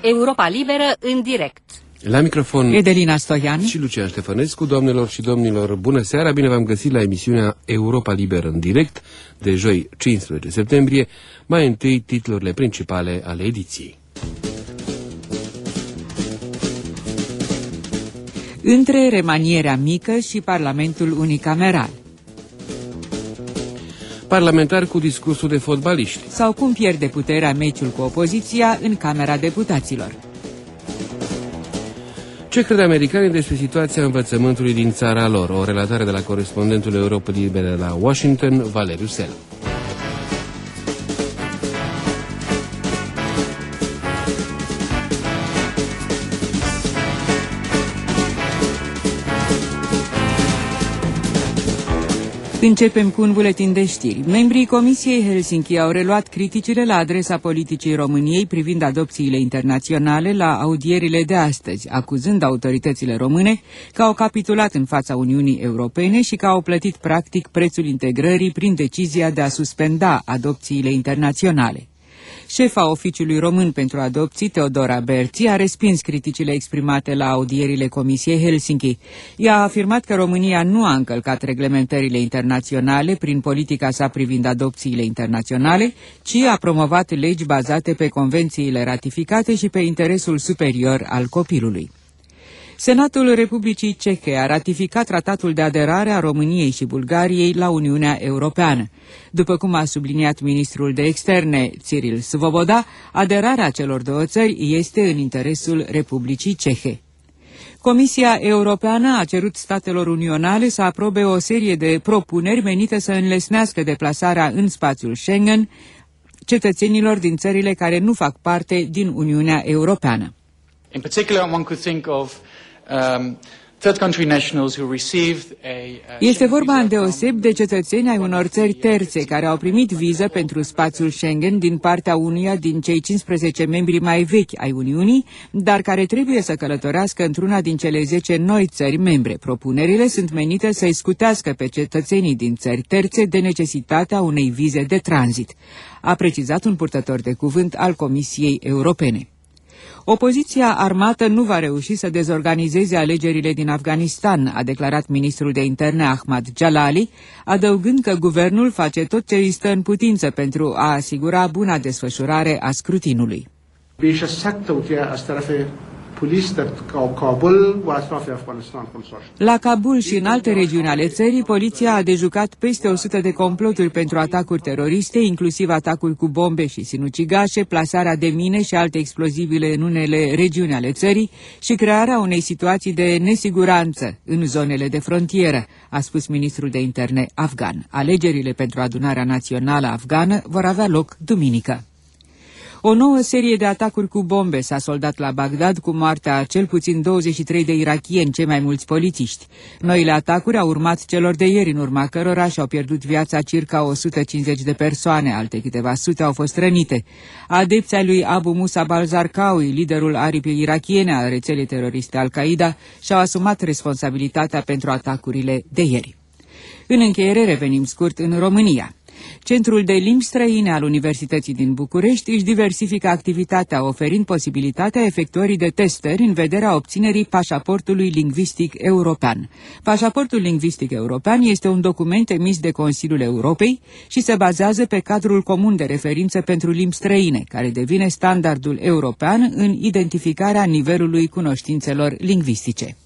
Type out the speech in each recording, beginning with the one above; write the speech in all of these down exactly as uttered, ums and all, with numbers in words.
Europa Liberă în direct. La microfon Edelina Stoian și Lucian Ștefănescu. Doamnelor și domnilor, bună seara, bine v-am găsit la emisiunea Europa Liberă în direct de joi cincisprezece septembrie. Mai întâi titlurile principale ale ediției. Între remanierea mică și Parlamentul unicameral. Parlamentari cu discursul de fotbaliști. Sau cum pierde puterea meciul cu opoziția în Camera Deputaților. Ce cred americanii despre situația învățământului din țara lor? O relatare de la corespondentul Europa Liberă la Washington, Valeriu Sela. Începem cu un buletin de știri. Membrii Comisiei Helsinki au reluat criticile la adresa politicii României privind adopțiile internaționale la audierile de astăzi, acuzând autoritățile române că au capitulat în fața Uniunii Europene și că au plătit practic prețul integrării prin decizia de a suspenda adopțiile internaționale. Șefa Oficiului Român pentru Adopții, Teodora Berți, a respins criticile exprimate la audierile Comisiei Helsinki. Ea a afirmat că România nu a încălcat reglementările internaționale prin politica sa privind adopțiile internaționale, ci a promovat legi bazate pe convențiile ratificate și pe interesul superior al copilului. Senatul Republicii Cehe a ratificat tratatul de aderare a României și Bulgariei la Uniunea Europeană. După cum a subliniat ministrul de externe, Cyril Svoboda, aderarea celor două țări este în interesul Republicii Cehe. Comisia Europeană a cerut statelor unionale să aprobe o serie de propuneri menite să înlesnească deplasarea în spațiul Schengen cetățenilor din țările care nu fac parte din Uniunea Europeană. In particular, one could think of Um, third country nationals who received a, uh, Este vorba îndeoseb de cetățeni ai unor țări terțe care au primit viză pentru spațiul Schengen din partea unuia din cei cincisprezece membri mai vechi ai Uniunii, dar care trebuie să călătorească într-una din cele zece noi țări membre. Propunerile sunt menite să-i scutească pe cetățenii din țări terțe de necesitatea unei vize de tranzit, a precizat un purtător de cuvânt al Comisiei Europene. Opoziția armată nu va reuși să dezorganizeze alegerile din Afganistan, a declarat ministrul de interne Ahmad Jalali, adăugând că guvernul face tot ce îi stă în putință pentru a asigura buna desfășurare a scrutinului. La Kabul și în alte regiuni ale țării, poliția a dejucat peste o sută de comploturi pentru atacuri teroriste, inclusiv atacuri cu bombe și sinucigașe, plasarea de mine și alte explozibile în unele regiuni ale țării și crearea unei situații de nesiguranță în zonele de frontieră, a spus ministrul de interne afgan. Alegerile pentru adunarea națională afgană vor avea loc duminică. O nouă serie de atacuri cu bombe s-a soldat la Bagdad cu moartea a cel puțin douăzeci și trei de irakieni, cei mai mulți polițiști. Noile atacuri au urmat celor de ieri, în urma cărora și-au pierdut viața circa o sută cincizeci de persoane, alte câteva sute au fost rănite. Adepții lui Abu Musab al-Zarqawi, liderul aripii irakiene a rețelei teroriste Al-Qaeda, și-au asumat responsabilitatea pentru atacurile de ieri. În încheiere revenim scurt în România. Centrul de limbi străine al Universității din București își diversifică activitatea, oferind posibilitatea efectuării de testări în vederea obținerii pașaportului lingvistic european. Pașaportul lingvistic european este un document emis de Consiliul Europei și se bazează pe cadrul comun de referință pentru limbi străine, care devine standardul european în identificarea nivelului cunoștințelor lingvistice.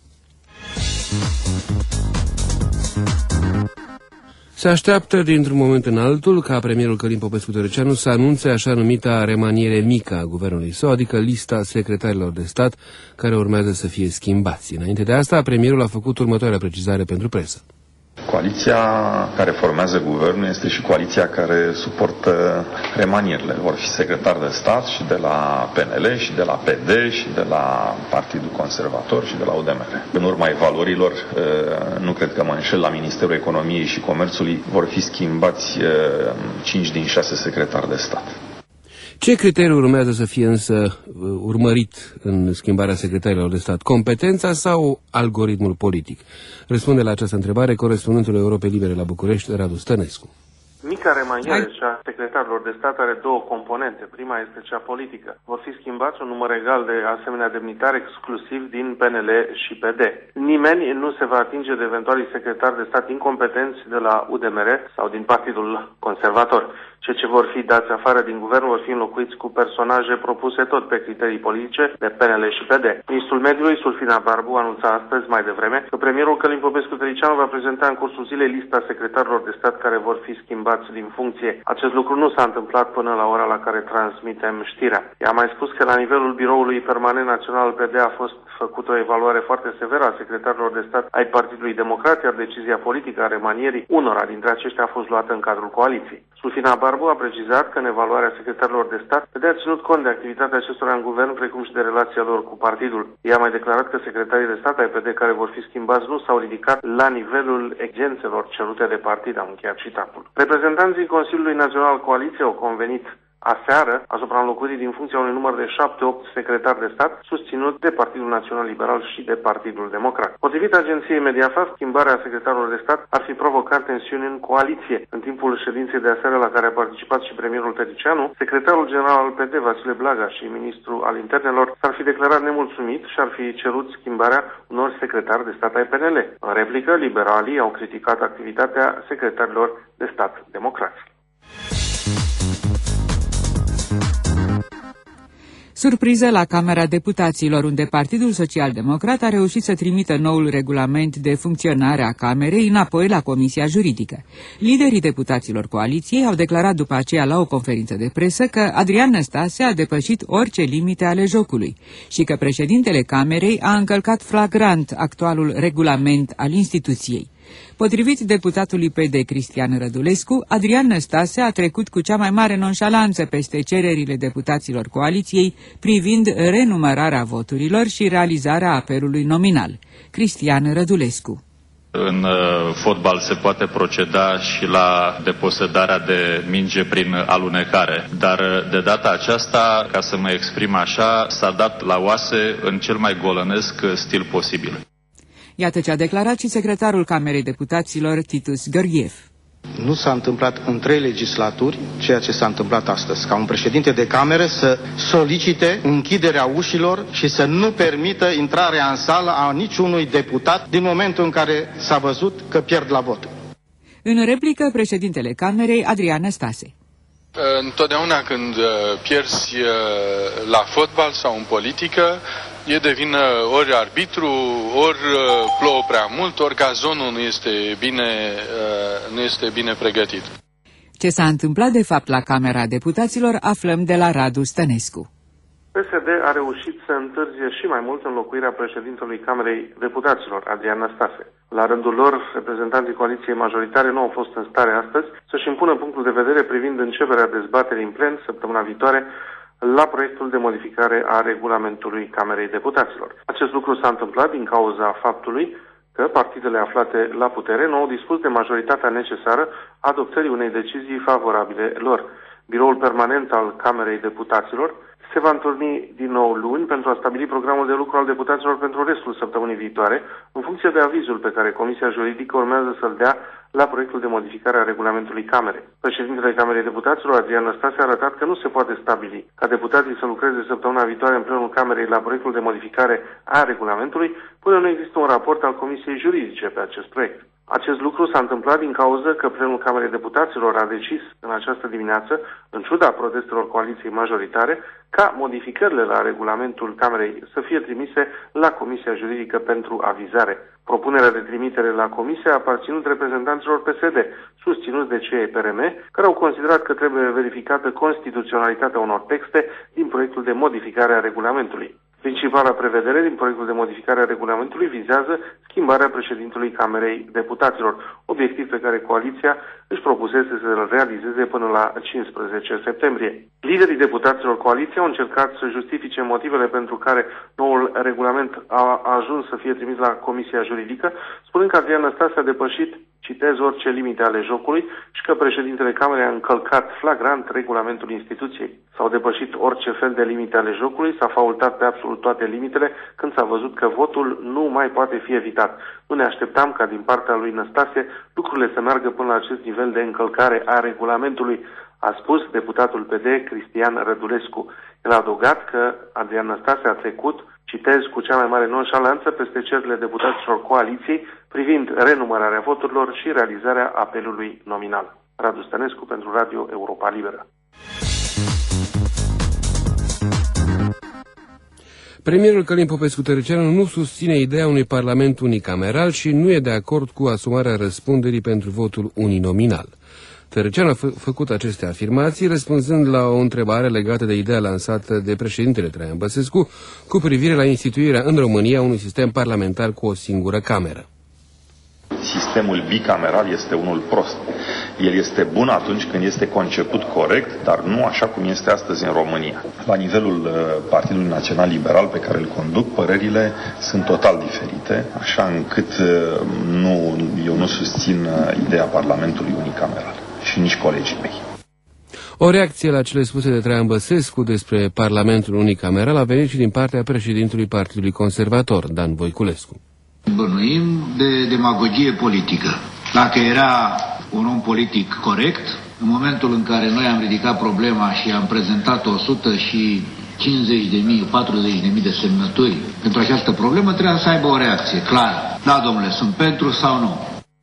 Se așteaptă dintr-un moment în altul ca premierul Călin Popescu-Tăriceanu să anunțe așa numita remaniere mică a guvernului său, adică lista secretarilor de stat care urmează să fie schimbați. Înainte de asta, premierul a făcut următoarea precizare pentru presă. Coaliția care formează guvernul este și coaliția care suportă remanierile. Vor fi secretari de stat și de la P N L și de la P D și de la Partidul Conservator și de la U D M R. În urma evaluărilor, nu cred că mă înșel, la Ministerul Economiei și Comerțului vor fi schimbați cinci din șase secretari de stat. Ce criteriu urmează să fie însă urmărit în schimbarea secretarilor de stat? Competența sau algoritmul politic? Răspunde la această întrebare corespondentul Europei Libere la București, Radu Stănescu. Mica remaniere și a secretarilor de stat are două componente. Prima este cea politică. Vor fi schimbați un număr egal de asemenea demnitari exclusiv din P N L și P D. Nimeni nu se va atinge de eventualii secretari de stat incompetenți de la U D M R sau din Partidul Conservator. Cei ce vor fi dați afară din guvern vor fi înlocuiți cu personaje propuse tot pe criterii politice de P N L și P D. Ministrul Mediului, Sulfina Barbu, anunța astăzi mai devreme că premierul Călin Popescu-Tăricianu va prezenta în cursul zilei lista secretarilor de stat care vor fi schimbați din funcție. Acest lucru nu s-a întâmplat până la ora la care transmitem știrea. Ea a mai spus că la nivelul biroului permanent național P D a fost făcută o evaluare foarte severă a secretarilor de stat ai Partidului Democrat, iar decizia politică a remanierii unora dintre aceștia a fost luată în cadrul coaliției. Sulfina Barbu a precizat că în evaluarea secretarilor de stat P D a ținut cont de activitatea acestora în guvern, precum și de relația lor cu partidul. Ea a mai declarat că secretarii de stat ai P D care vor fi schimbați nu s-au ridicat la nivelul exigențelor cerute de partid, am încheiat citatul. Reprezentanții Consiliului Național Coaliție au convenit aseară asupra înlocuirii din funcția unui număr de șapte opt secretari de stat susținut de Partidul Național Liberal și de Partidul Democrat. Potrivit agenției Mediafast, schimbarea secretarilor de stat ar fi provocat tensiuni în coaliție. În timpul ședinței de aseară la care a participat și premierul Tăricianu, secretarul general al P D, Vasile Blaga, și ministrul al Internelor s-ar fi declarat nemulțumit și ar fi cerut schimbarea unor secretari de stat ai P N L. În replică, liberalii au criticat activitatea secretarilor de stat democrați. Surpriză la Camera Deputaților, unde Partidul Social-Democrat a reușit să trimită noul regulament de funcționare a Camerei înapoi la Comisia Juridică. Liderii deputaților coaliției au declarat după aceea la o conferință de presă că Adrian Năstase a depășit orice limite ale jocului și că președintele Camerei a încălcat flagrant actualul regulament al instituției. Potrivit deputatului P D Cristian Rădulescu, Adrian Năstase a trecut cu cea mai mare nonșalanță peste cererile deputaților coaliției privind renumărarea voturilor și realizarea apelului nominal. Cristian Rădulescu. În fotbal se poate proceda și la deposedarea de minge prin alunecare, dar de data aceasta, ca să mă exprim așa, s-a dat la oase în cel mai golănesc stil posibil. Iată ce a declarat și secretarul Camerei Deputaților, Titus Gheorghiev. Nu s-a întâmplat în trei legislaturi ceea ce s-a întâmplat astăzi, ca un președinte de cameră să solicite închiderea ușilor și să nu permită intrarea în sală a niciunui deputat din momentul în care s-a văzut că pierd la vot. În replică, președintele Camerei, Adrian Năstase. Întotdeauna când pierzi la fotbal sau în politică, e de vină ori arbitru, ori plouă prea mult, ori gazonul nu este bine, nu este bine pregătit. Ce s-a întâmplat de fapt la Camera Deputaților aflăm de la Radu Stănescu. P S D a reușit să întârzie și mai mult înlocuirea președintelui Camerei Deputaților, Adrian Năstase. La rândul lor, reprezentanții coaliției majoritare nu au fost în stare astăzi să-și impună punctul de vedere privind începerea dezbaterii în plen săptămâna viitoare la proiectul de modificare a regulamentului Camerei Deputaților. Acest lucru s-a întâmplat din cauza faptului că partidele aflate la putere nu au dispus de majoritatea necesară adoptării unei decizii favorabile lor. Biroul permanent al Camerei Deputaților se va întâlni din nou luni pentru a stabili programul de lucru al deputaților pentru restul săptămânii viitoare, în funcție de avizul pe care Comisia Juridică urmează să-l dea la proiectul de modificare a regulamentului Camerei. Președintele Camerei Deputaților, Adrian Năstase, a arătat că nu se poate stabili ca deputații să lucreze săptămâna viitoare în plenul Camerei la proiectul de modificare a regulamentului, până nu există un raport al Comisiei Juridice pe acest proiect. Acest lucru s-a întâmplat din cauză că plenul Camerei Deputaților a decis în această dimineață, în ciuda protestelor coaliției majoritare, ca modificările la regulamentul Camerei să fie trimise la Comisia Juridică pentru avizare. Propunerea de trimitere la Comisie a aparținut reprezentanților P S D, susținuți de cei P R M, care au considerat că trebuie verificată constituționalitatea unor texte din proiectul de modificare a regulamentului. Principala prevedere din proiectul de modificare a regulamentului vizează schimbarea președintelui Camerei Deputaților, obiectiv pe care coaliția își propusese să-l realizeze până la cincisprezece septembrie. Liderii deputaților coaliției au încercat să justifice motivele pentru care noul regulament a ajuns să fie trimis la Comisia Juridică, spunând că Adrian Năstase a depășit citez, orice limite ale jocului și că președintele Camerei a încălcat flagrant regulamentul instituției. S-au depășit orice fel de limite ale jocului, s-a faultat pe absolut toate limitele când s-a văzut că votul nu mai poate fi evitat. Nu ne așteptam ca din partea lui Năstase lucrurile să meargă până la acest nivel de încălcare a regulamentului, a spus deputatul P D Cristian Rădulescu. El a adăugat că Adrian Năstase a trecut, citez, cu cea mai mare nonșalanță peste cererile deputaților coaliției privind renumărarea voturilor și realizarea apelului nominal. Radu Stănescu pentru Radio Europa Liberă. Premierul Călin Popescu-Tăriceanu nu susține ideea unui parlament unicameral și nu e de acord cu asumarea răspunderii pentru votul uninominal. Tăriceanu a fă făcut aceste afirmații răspunzând la o întrebare legată de ideea lansată de președintele Traian Băsescu cu privire la instituirea în România unui sistem parlamentar cu o singură cameră. Sistemul bicameral este unul prost. El este bun atunci când este conceput corect, dar nu așa cum este astăzi în România. La nivelul Partidului Național Liberal pe care îl conduc, părerile sunt total diferite, așa încât nu, eu nu susțin ideea Parlamentului unicameral și nici colegii mei. O reacție la cele spuse de Traian Băsescu despre Parlamentul unicameral a venit și din partea președintelui Partidului Conservator, Dan Voiculescu. Bănuim de demagogie politică. Dacă era un om politic corect, în momentul în care noi am ridicat problema și am prezentat o sută cincizeci de mii, patruzeci de mii de semnături pentru această problemă, trebuia să aibă o reacție clară. Da, domnule, sunt pentru sau nu?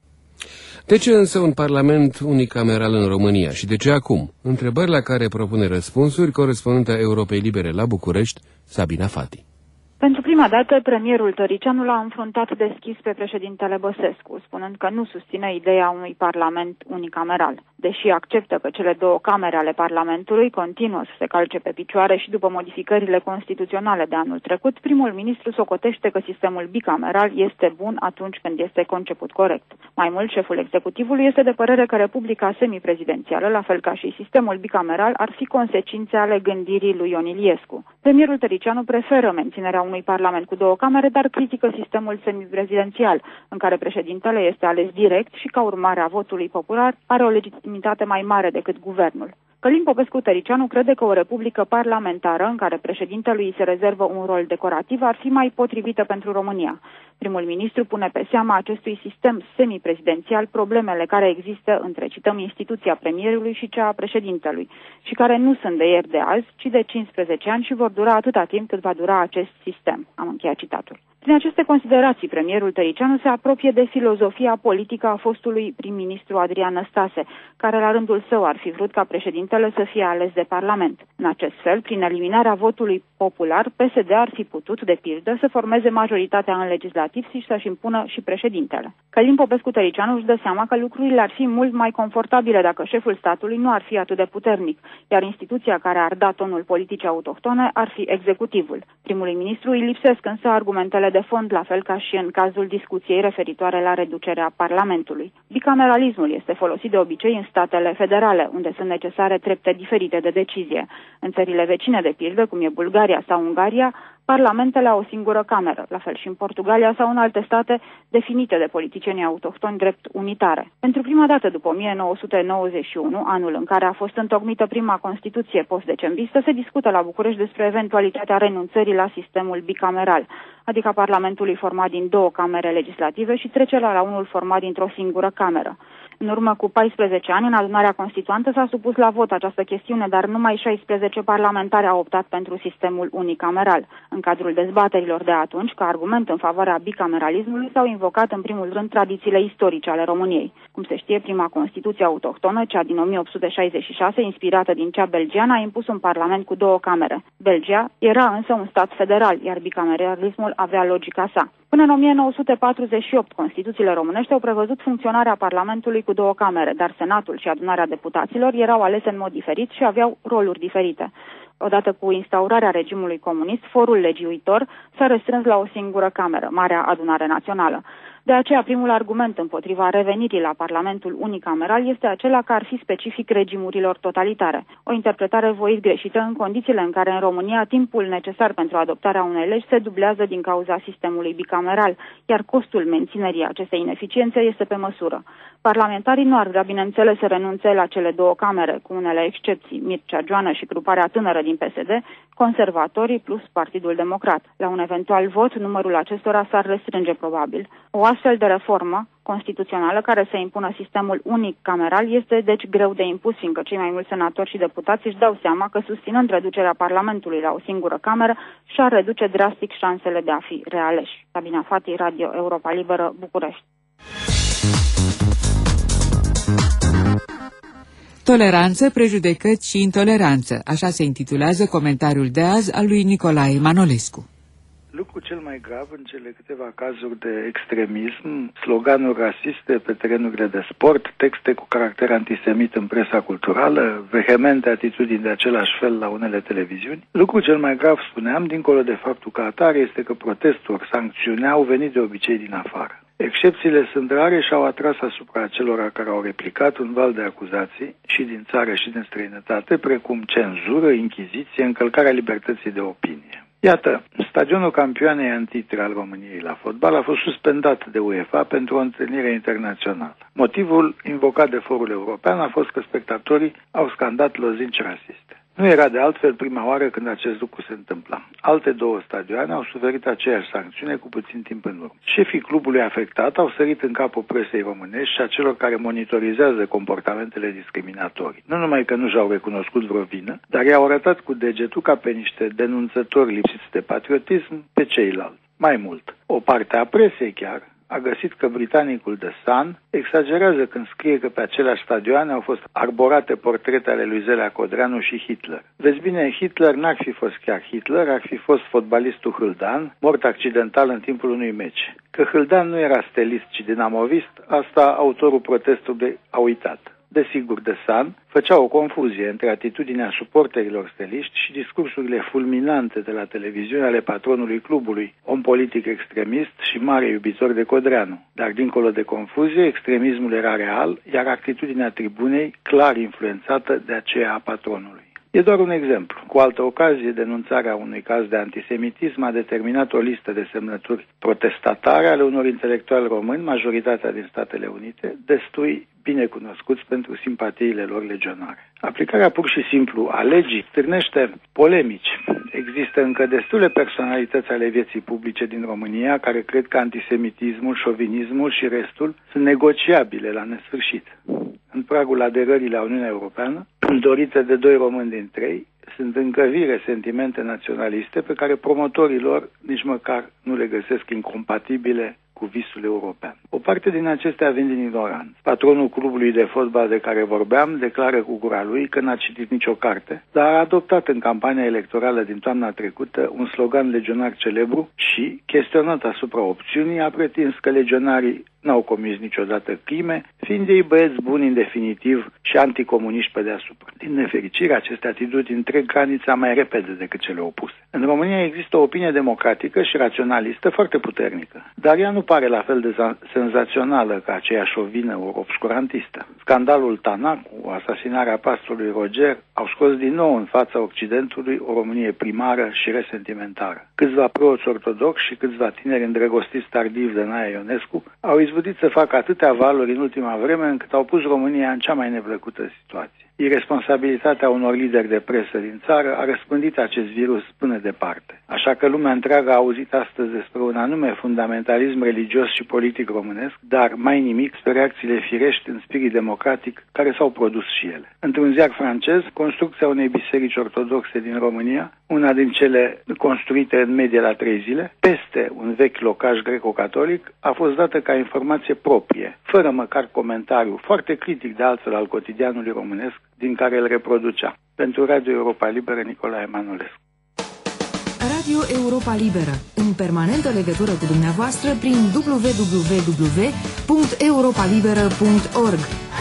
De ce însă un parlament unicameral în România și de ce acum? Întrebări la care propune răspunsuri corespondența Europei Libere la București, Sabina Fati. Pentru prima dată, premierul Tăriceanu l-a înfruntat deschis pe președintele Băsescu, spunând că nu susține ideea unui parlament unicameral. Deși acceptă că cele două camere ale Parlamentului continuă să se calce pe picioare și după modificările constituționale de anul trecut, primul ministru socotește că sistemul bicameral este bun atunci când este conceput corect. Mai mult, șeful executivului este de părere că Republica semiprezidențială, la fel ca și sistemul bicameral, ar fi consecințe ale gândirii lui Ion Iliescu. Premierul Tăriceanu preferă menținerea unui parlament cu două camere, dar critică sistemul semiprezidențial, în care președintele este ales direct și, ca urmare a votului popular, are o legitimitate mai mare decât guvernul. Călin Popescu-Tăriceanu crede că o republică parlamentară, în care președintelui se rezervă un rol decorativ, ar fi mai potrivită pentru România. Primul ministru pune pe seama acestui sistem semiprezidențial problemele care există între, cităm, instituția premierului și cea a președintelui, și care nu sunt de ieri de azi, ci de cincisprezece ani și vor dura atâta timp cât va dura acest sistem. Am încheiat citatul. Prin aceste considerații, premierul Tăriceanu se apropie de filozofia politică a fostului prim-ministru Adrian Năstase, care la rândul său ar fi vrut ca președintele să fie ales de Parlament. În acest fel, prin eliminarea votului popular, P S D ar fi putut, de pildă, să formeze majoritatea în legislativ și să-și impună și președintele. Călin Popescu-Tăriceanu își dă seama că lucrurile ar fi mult mai confortabile dacă șeful statului nu ar fi atât de puternic, iar instituția care ar da tonul politicii autohtone ar fi executivul. Primului ministru îi lipsesc însă argumentele de fond, la fel ca și în cazul discuției referitoare la reducerea Parlamentului. Bicameralismul este folosit de obicei în statele federale, unde sunt necesare trepte diferite de decizie. În țările vecine, de pildă, cum e Bulgaria sau Ungaria, parlamentele au o singură cameră, la fel și în Portugalia sau în alte state definite de politicienii autohtoni drept unitare. Pentru prima dată după o mie nouă sute nouăzeci și unu, anul în care a fost întocmită prima Constituție post-decembristă, se discută la București despre eventualitatea renunțării la sistemul bicameral, adică Parlamentului format din două camere legislative și trecerea la unul format dintr-o singură cameră. În urmă cu paisprezece ani, în adunarea constituantă s-a supus la vot această chestiune, dar numai șaisprezece parlamentari au optat pentru sistemul unicameral. În cadrul dezbaterilor de atunci, ca argument în favoarea bicameralismului, s-au invocat în primul rând tradițiile istorice ale României. Cum se știe, prima Constituție autohtonă, cea din o mie opt sute șaizeci și șase, inspirată din cea belgiană, a impus un parlament cu două camere. Belgia era însă un stat federal, iar bicameralismul avea logica sa. Până în o mie nouă sute patruzeci și opt, Constituțiile românești au prevăzut funcționarea Parlamentului cu două camere, dar Senatul și Adunarea Deputaților erau alese în mod diferit și aveau roluri diferite. Odată cu instaurarea regimului comunist, forul legiuitor s-a restrâns la o singură cameră, Marea Adunare Națională. De aceea, primul argument împotriva revenirii la Parlamentul unicameral este acela că ar fi specific regimurilor totalitare. O interpretare voit greșită în condițiile în care în România timpul necesar pentru adoptarea unei legi se dublează din cauza sistemului bicameral, iar costul menținerii acestei ineficiențe este pe măsură. Parlamentarii nu ar vrea, bineînțeles, să renunțe la cele două camere, cu unele excepții, Mircea Joană și gruparea tânără din P S D, conservatorii plus Partidul Democrat. La un eventual vot, numărul acestora s-ar restrânge probabil. O astfel de reformă constituțională care să impună sistemul unic cameral este deci greu de impus, fiindcă cei mai mulți senatori și deputați își dau seama că, susținând reducerea Parlamentului la o singură cameră, și-ar reduce drastic șansele de a fi realeși. Sabina Fati, Radio Europa Liberă, București. Toleranță, prejudecăți și intoleranță. Așa se intitulează comentariul de azi al lui Nicolae Manolescu. Lucrul cel mai grav în cele câteva cazuri de extremism, sloganuri rasiste pe terenurile de sport, texte cu caracter antisemit în presa culturală, vehemente atitudini de același fel la unele televiziuni. Lucrul cel mai grav, spuneam, dincolo de faptul că atare, este că protestul, sancțiunea au venit de obicei din afară. Excepțiile sunt rare și au atras asupra acelora care au replicat un val de acuzații și din țară și din străinătate, precum cenzură, inchiziție, încălcarea libertății de opinie. Iată, stadionul campioanei în titlu al României la fotbal a fost suspendat de UEFA pentru o întâlnire internațională. Motivul invocat de Forul European a fost că spectatorii au scandat lozinci rasiste. Nu era de altfel prima oară când acest lucru se întâmpla. Alte două stadioane au suferit aceeași sancțiune cu puțin timp în urmă. Șefii clubului afectat au sărit în capul presei românești și a celor care monitorizează comportamentele discriminatorii. Nu numai că nu și-au recunoscut vreo vină, dar i-au arătat cu degetul ca pe niște denunțători lipsiți de patriotism pe ceilalți. Mai mult, o parte a presei chiar a găsit că britanicul The Sun exagerează când scrie că pe aceleași stadioane au fost arborate portrete ale lui Zelea Codreanu și Hitler. Vezi bine, Hitler n-ar fi fost chiar Hitler, ar fi fost fotbalistul Hâldan, mort accidental în timpul unui meci. Că Hâldan nu era stelist, ci dinamovist, asta autorul protestului a uitat. Desigur, The Sun făcea o confuzie între atitudinea suporterilor steliști și discursurile fulminante de la televiziune ale patronului clubului, om politic extremist și mare iubitor de Codreanu. Dar dincolo de confuzie, extremismul era real, iar atitudinea tribunei clar influențată de aceea a patronului. E doar un exemplu. Cu altă ocazie, denunțarea unui caz de antisemitism a determinat o listă de semnături protestatare ale unor intelectuali români, majoritatea din Statele Unite, destui bine cunoscuți pentru simpatiile lor legionare. Aplicarea pur și simplu a legii stârnește polemici. Există încă destule personalități ale vieții publice din România care cred că antisemitismul, șovinismul și restul sunt negociabile la nesfârșit. În pragul aderării la Uniunea Europeană, dorite de doi români din trei, sunt încă vire sentimente naționaliste pe care promotorii lor nici măcar nu le găsesc incompatibile cu visul european. O parte din acestea vin din ignoranță. Patronul clubului de fotbal de care vorbeam declară cu gura lui că n-a citit nicio carte, dar a adoptat în campania electorală din toamna trecută un slogan legionar celebru și, chestionat asupra opțiunii, a pretins că legionarii n-au comis niciodată crime, fiind ei băieți buni în definitiv și anticomuniști pe deasupra. Din nefericire, aceste atitudini trec granița mai repede decât cele opuse. În România există o opinie democratică și raționalistă foarte puternică, dar ea nu pare la fel de senzațională ca aceea șovină ori obscurantistă. Scandalul Tana cu asasinarea pastorului Roger au scos din nou în fața Occidentului o Românie primară și resentimentară. Câțiva preoți ortodoxi și câțiva tineri îndrăgostiți tardiv de Naia Ionescu au izbândit să facă atâtea valuri în ultima vreme încât au pus România în cea mai neplăcută situație. Iresponsabilitatea unor lideri de presă din țară a răspândit acest virus până departe. Așa că lumea întreagă a auzit astăzi despre un anume fundamentalism religios și politic românesc, dar mai nimic despre reacțiile firești în spirit democratic care s-au produs și ele. Într-un ziar francez, construcția unei biserici ortodoxe din România, una din cele construite în medie la trei zile, peste un vechi locaș greco-catolic, a fost dată ca informație proprie, fără măcar comentariu, foarte critic de altfel al cotidianului românesc, din care îl reproducea. Pentru Radio Europa Liberă, Nicolae Manolescu. Radio Europa Liberă, în permanentă legătură cu dumneavoastră prin w w w punct europa liberă punct org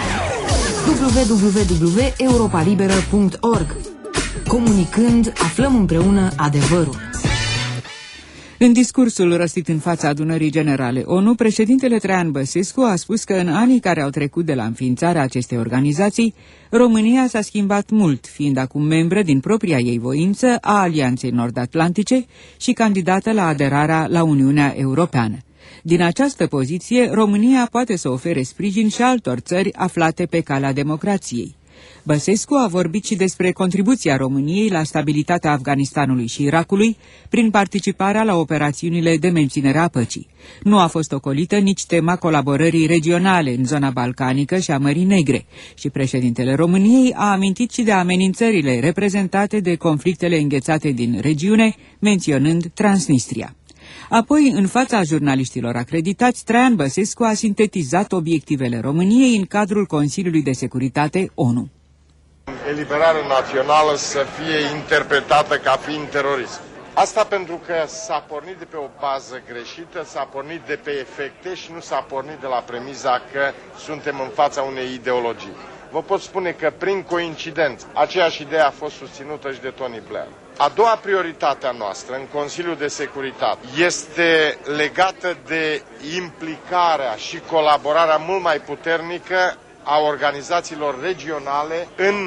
w w w punct europa liberă punct org. Comunicând, aflăm împreună adevărul. În discursul rostit în fața adunării generale ONU, președintele Traian Băsescu a spus că în anii care au trecut de la înființarea acestei organizații, România s-a schimbat mult, fiind acum membră din propria ei voință a Alianței Nord-Atlantice și candidată la aderarea la Uniunea Europeană. Din această poziție, România poate să ofere sprijin și altor țări aflate pe calea democrației. Băsescu a vorbit și despre contribuția României la stabilitatea Afganistanului și Irakului prin participarea la operațiunile de menținere a păcii. Nu a fost ocolită nici tema colaborării regionale în zona balcanică și a Mării Negre și președintele României a amintit și de amenințările reprezentate de conflictele înghețate din regiune, menționând Transnistria. Apoi, în fața jurnaliștilor acreditați, Traian Băsescu a sintetizat obiectivele României în cadrul Consiliului de Securitate ONU. Eliberare națională să fie interpretată ca fiind terorism. Asta pentru că s-a pornit de pe o bază greșită, s-a pornit de pe efecte și nu s-a pornit de la premiza că suntem în fața unei ideologii. Vă pot spune că prin coincidență aceeași idee a fost susținută și de Tony Blair. A doua prioritate a noastră în Consiliul de Securitate este legată de implicarea și colaborarea mult mai puternică a organizațiilor regionale în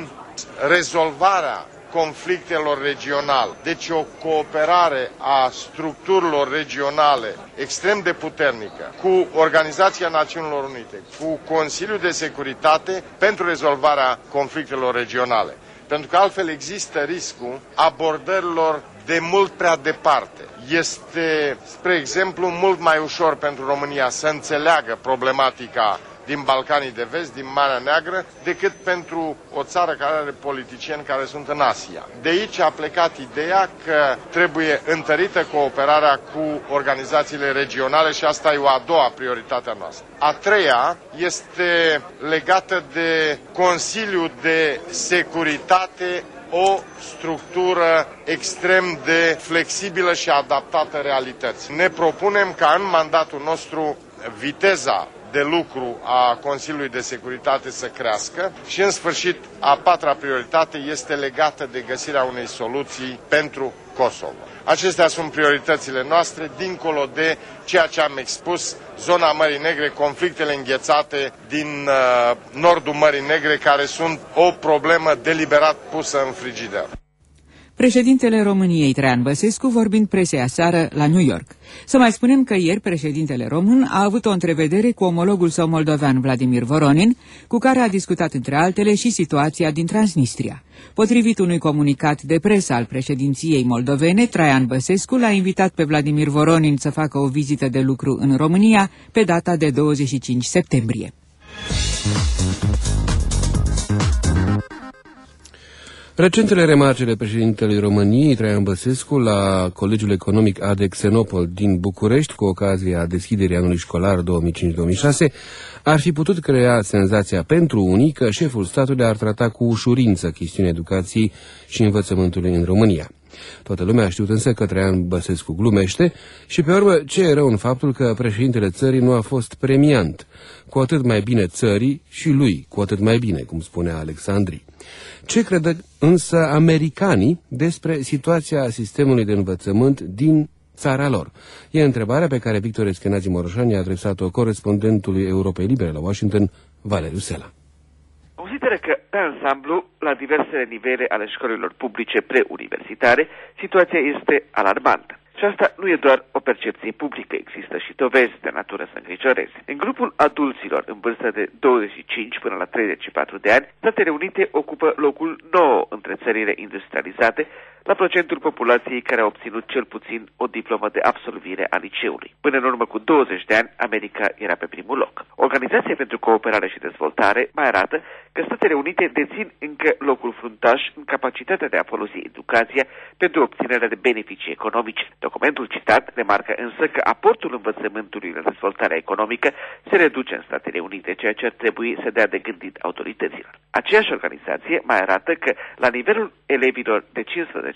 rezolvarea conflictelor regionale. Deci o cooperare a structurilor regionale extrem de puternică cu Organizația Națiunilor Unite, cu Consiliul de Securitate pentru rezolvarea conflictelor regionale. Pentru că altfel există riscul abordărilor de mult prea departe. Este, spre exemplu, mult mai ușor pentru România să înțeleagă problematica din Balcanii de Vest, din Marea Neagră, decât pentru o țară care are politicieni care sunt în Asia. De aici a plecat ideea că trebuie întărită cooperarea cu organizațiile regionale și asta e o a doua prioritate a noastră. A treia este legată de Consiliul de Securitate, o structură extrem de flexibilă și adaptată realității. Ne propunem ca în mandatul nostru viteza de lucru a Consiliului de Securitate să crească și, în sfârșit, a patra prioritate este legată de găsirea unei soluții pentru Kosovo. Acestea sunt prioritățile noastre, dincolo de ceea ce am expus, zona Mării Negre, conflictele înghețate din uh, nordul Mării Negre, care sunt o problemă deliberat pusă în frigider. Președintele României, Traian Băsescu, vorbind presei aseară la New York. Să mai spunem că ieri președintele român a avut o întrevedere cu omologul său moldovean, Vladimir Voronin, cu care a discutat între altele și situația din Transnistria. Potrivit unui comunicat de presă al președinției moldovene, Traian Băsescu l-a invitat pe Vladimir Voronin să facă o vizită de lucru în România pe data de douăzeci și cinci septembrie. Recentele remarci ale președintelui României, Traian Băsescu, la Colegiul Economic Adexenopol din București, cu ocazia deschiderii anului școlar două mii cinci două mii șase, ar fi putut crea senzația pentru unii că șeful statului ar trata cu ușurință chestiunea educației și învățământului în România. Toată lumea a știut însă că Traian Băsescu glumește și, pe urmă, ce e rău în faptul că președintele țării nu a fost premiant. Cu atât mai bine țării și lui, cu atât mai bine, cum spunea Alexandrii. Ce cred însă americanii despre situația sistemului de învățământ din țara lor? E întrebarea pe care Victor Eschenazi Moroșani a adresat-o corespondentului Europei Libere la Washington, Valeriu Sela. Consideră că, pe ansamblu, la diversele nivele ale școlilor publice preuniversitare, situația este alarmantă. Și asta nu e doar o percepție publică, există și dovezi de natură să îngrijoreze. În grupul adulților în vârstă de douăzeci și cinci până la treizeci și patru de ani, Statele Unite ocupă locul nouă între țările industrializate la procentul populației care a obținut cel puțin o diplomă de absolvire a liceului. Până în urmă cu douăzeci de ani, America era pe primul loc. Organizația pentru Cooperare și Dezvoltare mai arată că Statele Unite dețin încă locul fruntaș în capacitatea de a folosi educația pentru obținerea de beneficii economice. Documentul citat remarcă însă că aportul învățământului la dezvoltarea economică se reduce în Statele Unite, ceea ce ar trebui să dea de gândit autorităților. Aceeași organizație mai arată că la nivelul elevilor de cincisprezece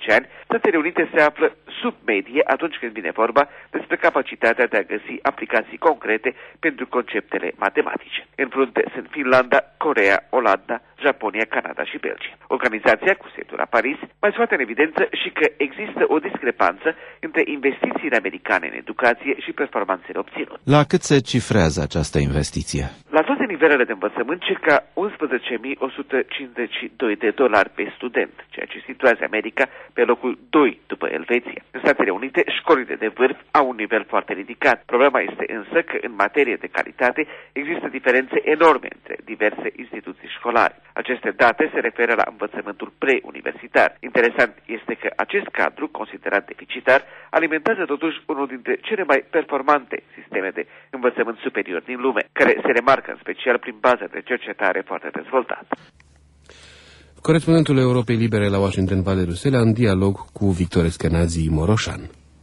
zece ani, Statele Unite se află sub medie atunci când vine vorba despre capacitatea de a găsi aplicații concrete pentru conceptele matematice. În frunte sunt Finlanda, Coreea, Olanda, Japonia, Canada și Belgia. Organizația, cu sediul la Paris, mai scoate în evidență și că există o discrepanță între investițiile americane în educație și performanțele obținute. La cât se cifrează această investiție? La toate nivelele de învățământ, circa unsprezece mii o sută cincizeci și doi de dolari pe student, ceea ce situează America pe locul doi după Elveția. În Statele Unite, școlile de vârf au un nivel foarte ridicat. Problema este însă că, în materie de calitate, există diferențe enorme între diverse instituții școlare. Aceste date se referă la învățământul preuniversitar. Interesant este că acest cadru, considerat deficitar, alimentează totuși unul dintre cele mai performante sisteme de învățământ superior din lume, care se remarcă în special prin baza de cercetare foarte dezvoltată. Corespondentul Europei Libere la Washington, Valeru Sela, în dialog cu Victor Eskenazi Moroșan.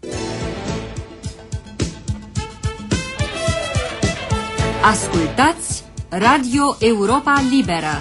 Ascultați Radio Europa Liberă.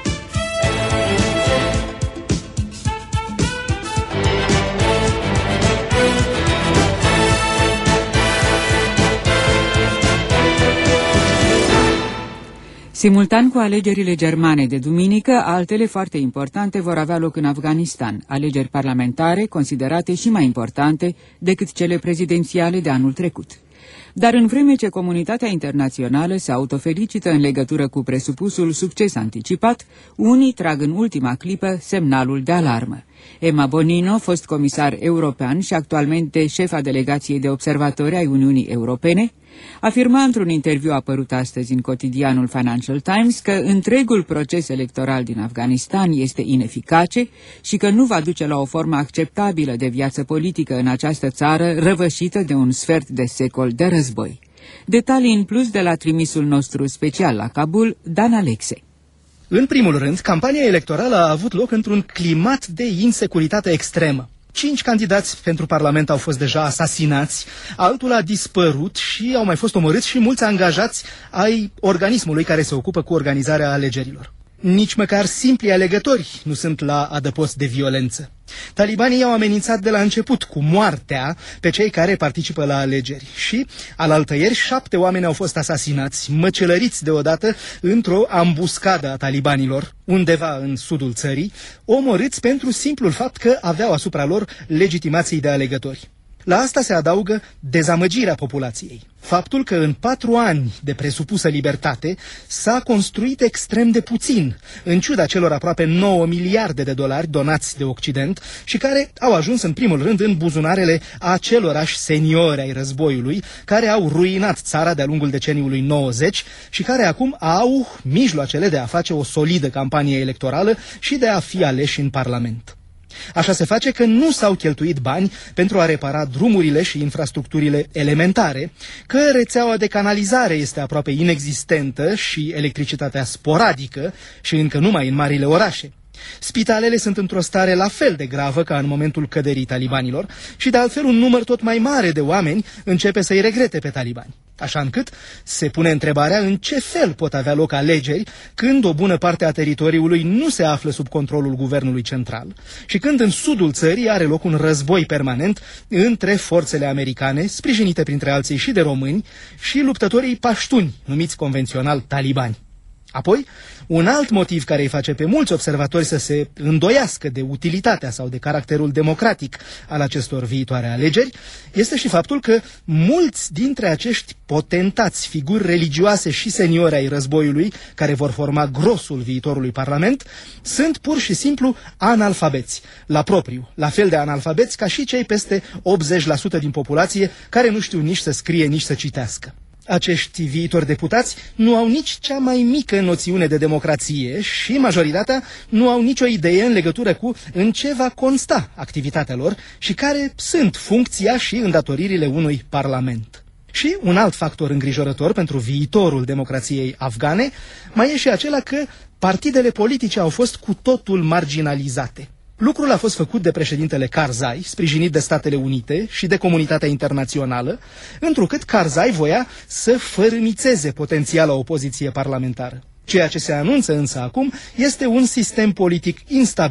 Simultan cu alegerile germane de duminică, altele foarte importante vor avea loc în Afganistan, alegeri parlamentare considerate și mai importante decât cele prezidențiale de anul trecut. Dar în vreme ce comunitatea internațională se autofelicită în legătură cu presupusul succes anticipat, unii trag în ultima clipă semnalul de alarmă. Emma Bonino, fost comisar european și actualmente șefa delegației de observatori ai Uniunii Europene, afirma într-un interviu apărut astăzi în cotidianul Financial Times că întregul proces electoral din Afganistan este ineficace și că nu va duce la o formă acceptabilă de viață politică în această țară răvășită de un sfert de secol de război. Detalii în plus de la trimisul nostru special la Kabul, Dan Alexe. În primul rând, campania electorală a avut loc într-un climat de insecuritate extremă. Cinci candidați pentru Parlament au fost deja asasinați, altul a dispărut și au mai fost omorâți și mulți angajați ai organismului care se ocupă cu organizarea alegerilor. Nici măcar simpli alegători nu sunt la adăpost de violență. Talibanii au amenințat de la început cu moartea pe cei care participă la alegeri și, alaltăieri, șapte oameni au fost asasinați, măcelăriți deodată într-o ambuscadă a talibanilor, undeva în sudul țării, omorâți pentru simplul fapt că aveau asupra lor legitimații de alegători. La asta se adaugă dezamăgirea populației. Faptul că în patru ani de presupusă libertate s-a construit extrem de puțin, în ciuda celor aproape nouă miliarde de dolari donați de Occident și care au ajuns în primul rând în buzunarele acelorași seniori ai războiului, care au ruinat țara de-a lungul deceniului nouăzeci și care acum au mijloacele de a face o solidă campanie electorală și de a fi aleși în Parlament. Așa se face că nu s-au cheltuit bani pentru a repara drumurile și infrastructurile elementare, că rețeaua de canalizare este aproape inexistentă și electricitatea sporadică și încă numai în marile orașe. Spitalele sunt într-o stare la fel de gravă ca în momentul căderii talibanilor și de altfel un număr tot mai mare de oameni începe să-i regrete pe talibani. Așa încât se pune întrebarea în ce fel pot avea loc alegeri când o bună parte a teritoriului nu se află sub controlul guvernului central și când în sudul țării are loc un război permanent între forțele americane, sprijinite printre alții și de români, și luptătorii paștuni, numiți convențional talibani. Apoi, un alt motiv care îi face pe mulți observatori să se îndoiască de utilitatea sau de caracterul democratic al acestor viitoare alegeri este și faptul că mulți dintre acești potentați, figuri religioase și seniori ai războiului, care vor forma grosul viitorului Parlament, sunt pur și simplu analfabeți, la propriu, la fel de analfabeți ca și cei peste optzeci la sută din populație care nu știu nici să scrie, nici să citească. Acești viitori deputați nu au nici cea mai mică noțiune de democrație și majoritatea nu au nicio idee în legătură cu în ce va consta activitatea lor și care sunt funcția și îndatoririle unui parlament. Și un alt factor îngrijorător pentru viitorul democrației afgane mai e și acela că partidele politice au fost cu totul marginalizate. Lucrul a fost făcut de președintele Karzai, sprijinit de Statele Unite și de comunitatea internațională, întrucât Karzai voia să fărâmițeze potențiala opoziție parlamentară. Ceea ce se anunță însă acum este un sistem politic instabil,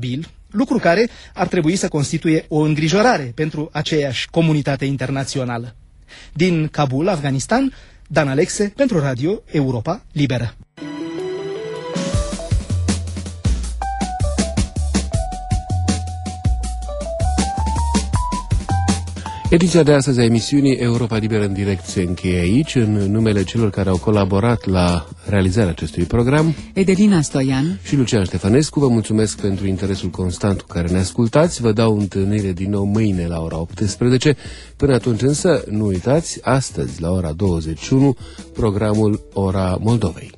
lucru care ar trebui să constituie o îngrijorare pentru aceeași comunitate internațională. Din Kabul, Afganistan, Dan Alexe pentru Radio Europa Liberă. Ediția de astăzi a emisiunii Europa Liberă în direct se încheie aici. În numele celor care au colaborat la realizarea acestui program, Edelina Stoian și Lucian Ștefănescu, vă mulțumesc pentru interesul constant cu care ne ascultați. Vă dau întâlnire din nou mâine la ora optsprezece. Până atunci însă, nu uitați, astăzi la ora douăzeci și unu, programul Ora Moldovei.